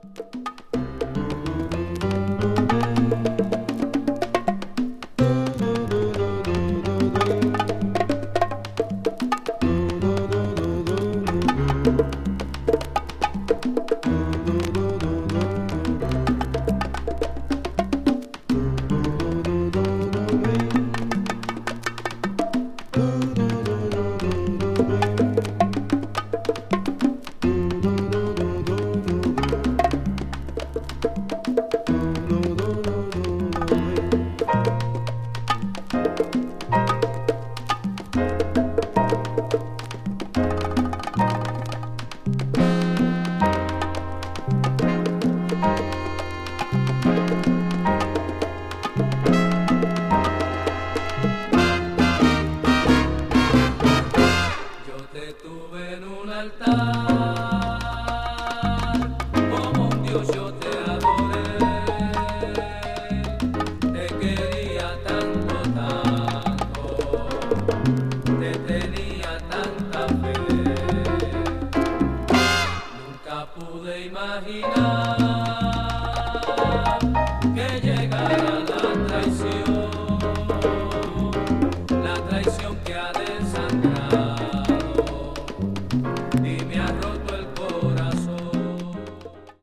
Como un Dios yo te adoré, te quería tanto, tanto, te tenía tanta fe. Nunca pude imaginar que llegara la traición.